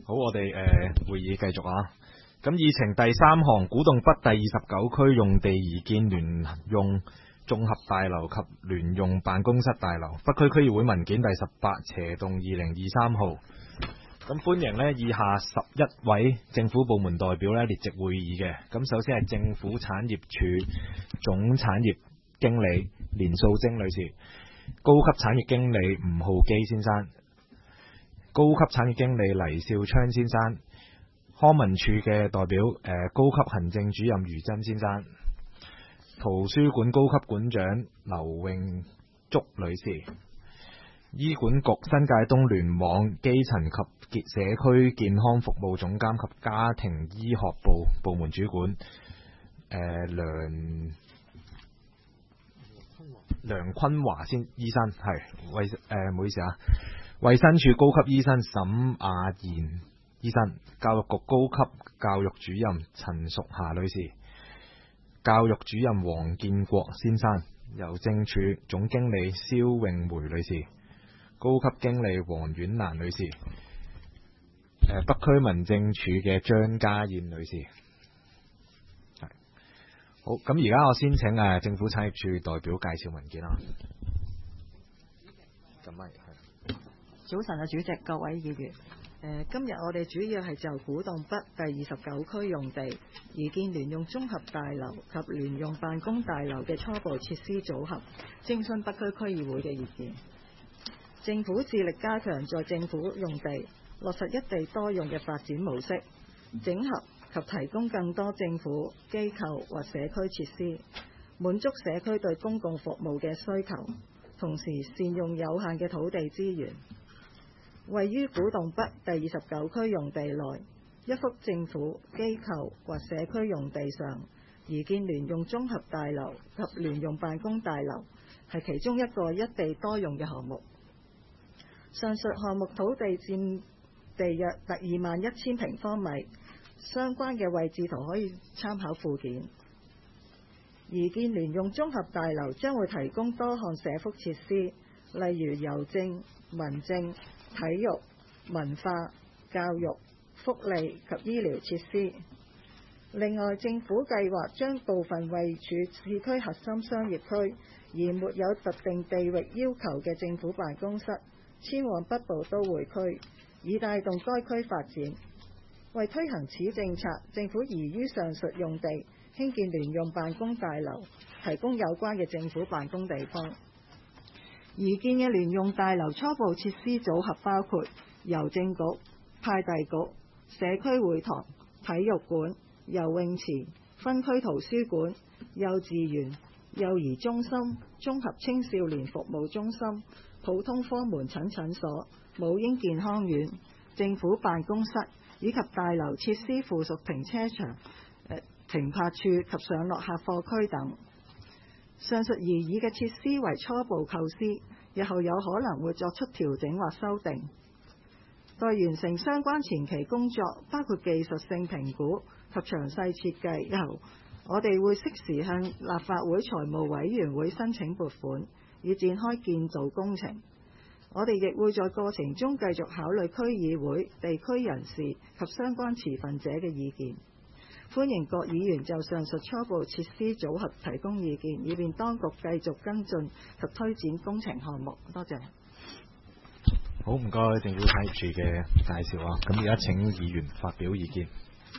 好，我哋會議繼續啊。咁議程第3項，古洞北第29區用地擬建聯用綜合大樓及聯用辦公室大樓。北區區議會文件第18/2023號。咁歡迎呢以下11位政府部門代表呢列席會議嘅。咁首先係政府產業署總產業經理連素貞女士，高級產業經理吳浩基先生，高級產業經理黎少昌先生，康文署嘅代表高級行政主任余珍先生，圖書館高級館長劉永竹女士，醫管局新界東聯網基層及社區健康服務總監及家庭醫學部部門主管梁坤華醫生，係唔好意思啊。衛生署高級醫生沈亞賢醫生，教育局高級教育主任陳淑霞女士，教育主任黃建國先生，郵政署總經理蕭詠梅女士，高級經理黃婉蘭女士，北區民政處嘅張家燕女士。好，咁而家我先請政府產業署代表介紹文件啦。 早晨啊，主席，各位議員，今日我哋主要係就古洞北第29區用地擬建聯用綜合大樓及聯用辦公大樓嘅初步設施組合，徵詢北區區議會嘅意見。政府致力加強在政府用地落實一地多用嘅發展模式，整合及提供更多政府機構或社區設施，滿足社區對公共服務嘅需求，同時善用有限嘅土地資源。位於古洞北第29區用地內一幅政府機構或社區用地上擬建聯用綜合大樓及聯用辦公大樓，係其中一個一地多用嘅項目。上述項目土地佔地約21,000平方米，相關嘅位置圖可以參考附件。擬建聯用綜合大樓將會提供多項社福設施，例如郵政、民政、體育、文化、教育、福利及醫療設施。另外，政府計劃將部分位處市區核心商業區而沒有特定地域要求嘅政府辦公室遷往北部都會區，以帶動該區發展。為推行此政策，政府擬於上述用地興建聯用辦公大樓，提供有關嘅政府辦公地方。擬建嘅聯用大樓初步設施組合包括郵政局、派遞局、社區會堂、體育館、游泳池、分區圖書館、幼稚園、幼兒中心、綜合青少年服務中心、普通科門診診所、母嬰健康院、政府辦公室以及大樓設施附屬停車場、停泊處及上落客貨區等。上述擬議嘅設施為初步構思，日後有可能會作出調整或修訂。待完成相關前期工作，包括技術性評估及詳細設計後，我哋會適時向立法會財務委員會申請撥款，以展開建造工程。我哋亦會在過程中繼續考慮區議會、地區人士及相關持份者嘅意見。歡迎各議員就上述初步設施組合提供意見，以便當局繼續跟進及推展工程項目。多謝。 好，唔該政府產業署嘅介紹啊。咁而家請議員發表意見。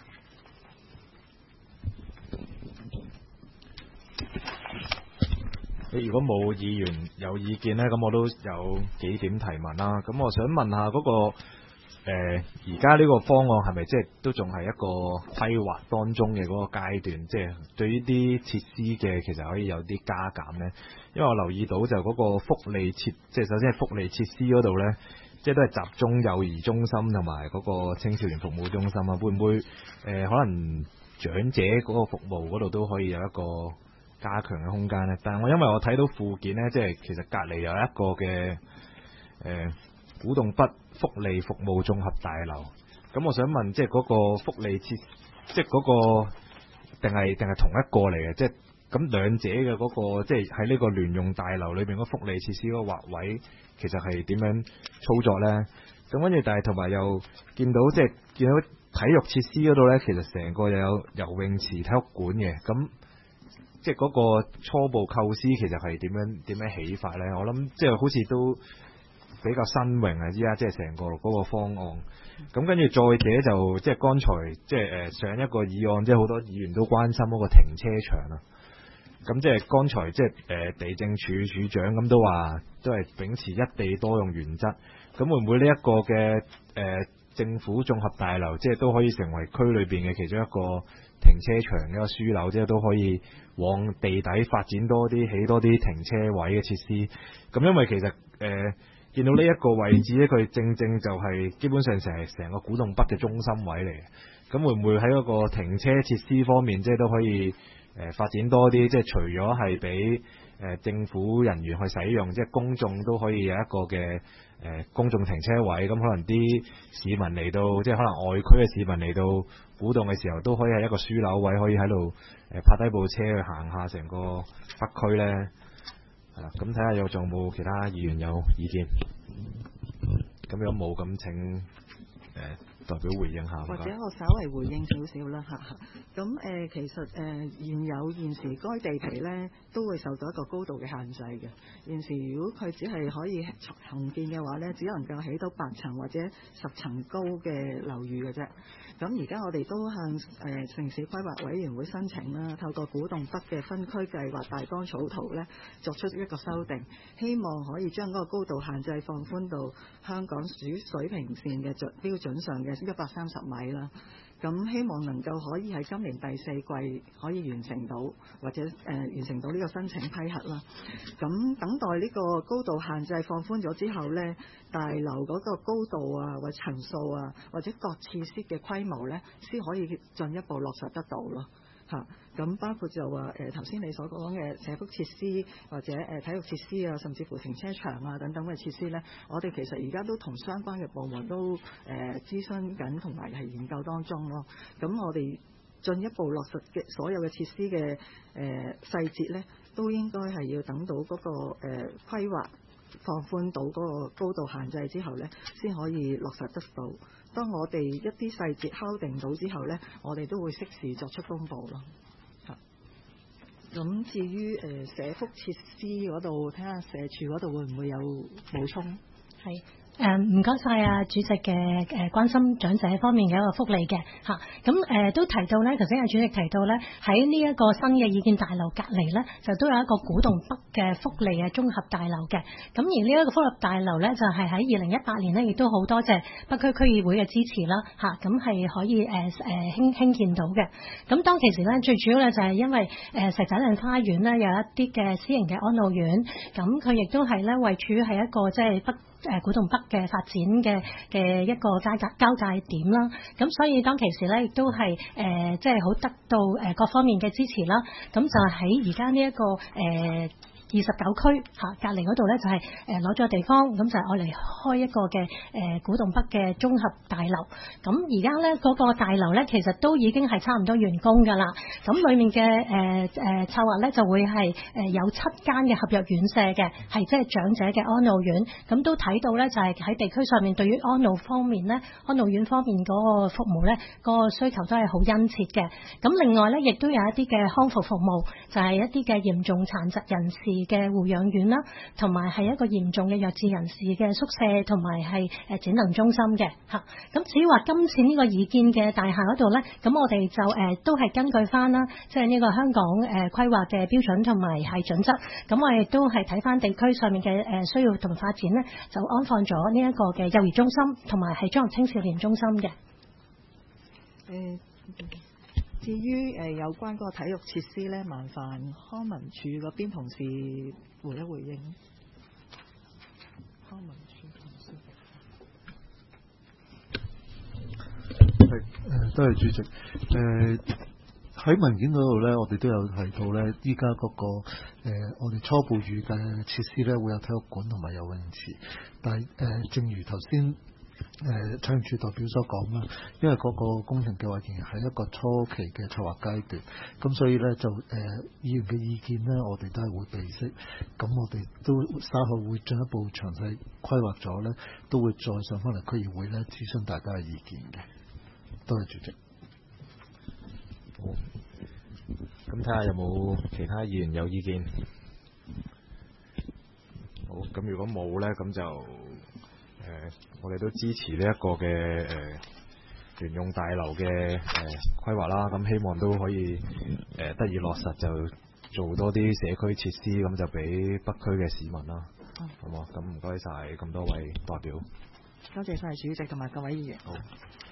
如果冇議員有意見呢，咁我都有幾點提問啦。咁我想問下嗰個而家呢個方案係咪即係都仲係一個規劃當中嘅嗰個階段？即係對於啲設施嘅其實可以有啲加減呢？因為我留意到就嗰個福利設，即係首先係福利設施嗰度呢，即係都係集中幼兒中心同埋嗰個青少年服務中心啊。會唔會可能長者嗰個服務嗰度都可以有一個加強嘅空間呢？但係因為我睇到附件呢，即係其實隔離有一個嘅古洞北福利服務綜合大樓，咁我想問，即係嗰個福利設，即係嗰個定係同一個嚟嘅？即係咁兩者嘅嗰個，即係喺呢個聯用大樓裏邊嗰福利設施嗰個劃位，其實係點樣操作呢？ 咁跟住但係同埋又見到見到體育設施嗰度咧，其實成個又有游泳池、體育館嘅，咁即係嗰個初步構思其實係點樣起法咧？我諗即係好似都比較新穎啊！依家即係成個嗰個方案。咁跟住再者就即係剛才即係上一個議案，即係好多議員都關心嗰個停車場啊。咁即係剛才即係地政處處長咁都話，都係秉持一地多用原則。咁會唔會呢一個嘅政府綜合大樓，即係都可以成為區裏邊嘅其中一個停車場嘅一個樞紐，即係都可以往地底發展多啲，起多啲停車位嘅設施。咁因為其實見到呢一個位置咧，佢正就係基本上成個古洞北嘅中心位嚟嘅。咁會唔會喺嗰個停車設施方面，即係都可以發展多啲？即係除咗係俾政府人員去使用，即係公眾都可以有一個嘅公眾停車位。咁可能啲市民嚟到，即係可能外區嘅市民嚟到古洞嘅時候，都可以喺一個樞紐位，可以喺度泊低部車去行下成個北區咧。咁睇下仲有冇其他議員有意見？咁如果冇，咁請代表回應下。 或者我稍為回應少少啦嚇。咁其實現時該地皮咧都會受到一個高度嘅限制嘅。現時如果佢只係可以重建嘅話咧，只能夠起到8層或者10層高嘅樓宇嘅啫。咁而家我哋都向城市規劃委員會申請啦，透過古洞北嘅分區計劃大綱草圖咧，作出一個修訂，希望可以將嗰個高度限制放寬到香港水平線嘅標準上嘅130米啦。咁希望能夠可以喺今年第4季可以完成到，或者完成到呢個申請批核啦。咁等待呢個高度限制放寬咗之後呢，大樓嗰個高度啊，或者層數啊，或者各設施嘅規模呢，先可以進一步落實得到咯。咁包括就話頭先你所講嘅社福設施或者體育設施啊，甚至乎停車場啊等等嘅設施呢，我哋其實而家都同相關嘅部門都諮詢緊同埋係研究當中咯。咁我哋進一步落實嘅所有嘅設施嘅細節呢，都應該係要等到嗰個規劃放寬到嗰個高度限制之後呢，先可以落實得到。當我哋一啲細節敲定到之後呢，我哋都會適時作出公佈咯。咁至於社福設施嗰度，睇下社署嗰度會唔會有補充？ 係。唔該晒啊，主席嘅關心長者方面嘅一個福利嘅嚇，咁都提到咧，頭先阿主席提到咧，喺呢一個新嘅意見大樓隔離咧，就都有一個古洞北嘅福利嘅綜合大樓嘅。咁而呢一個福利大樓咧，就係喺2018年咧，亦都好多謝北區區議會嘅支持啦嚇，咁係可以興建到嘅。咁當其時咧，最主要咧就係因為石仔嶺花園咧有一啲嘅私營嘅安老院，咁佢亦都係咧位處於係一個即係古洞北嘅發展嘅一個交界點啦，咁所以當其時咧亦都係即係好得到各方面嘅支持啦，咁就喺而家呢一個29區隔離嗰度咧就係攞咗地方，咁就係愛嚟開一個嘅古洞北嘅綜合大樓。咁而家咧嗰個大樓咧其實都已經係差唔多完工㗎啦。咁裡面嘅策劃咧就會係有7間嘅合約院舍嘅，係即係長者嘅安老院。咁都睇到咧就係喺地區上面對於安老方面咧，安老院方面嗰個服務咧，嗰個需求都係好殷切嘅。咁另外咧亦都有一啲嘅康復服務，就係一啲嘅嚴重殘疾人士嘅護養院啦，同埋係一個嚴重嘅弱智人士嘅宿舍，同埋係展能中心嘅嚇。咁至於話今次呢個擬建嘅大廈嗰度咧，咁我哋就都係根據翻啦，即係呢個香港規劃嘅標準同埋係準則。咁我哋都係睇翻地區上面嘅需要同發展咧，就安放咗呢一個嘅幼兒中心，同埋係綜合青少年中心嘅。 至於有關嗰個體育設施咧，麻煩康文署嗰邊同事回一回應。康文署同事。 多謝主席。喺文件嗰度咧，我哋都有提到咧，依家嗰個我哋初步預計嘅設施咧，會有體育館同埋游泳池。但係正如頭先採用處代表所講啦，因為嗰個工程計劃仍然係一個初期嘅策劃階段，咁所以咧就議員嘅意見咧，我哋都係會備悉，咁我哋都稍後會進一步詳細規劃咗咧，都會再上翻嚟區議會咧諮詢大家嘅意見嘅。多謝主席。 好，咁睇下有冇其他議員有意見。好，咁如果冇咧，咁就我哋都支持呢一個嘅聯用大樓嘅規劃啦。咁希望都可以得以落實，就做多啲社區設施，咁就俾北區嘅市民啦。好嘛？咁唔該晒咁多位代表。 多謝晒主席同埋各位議員。 好。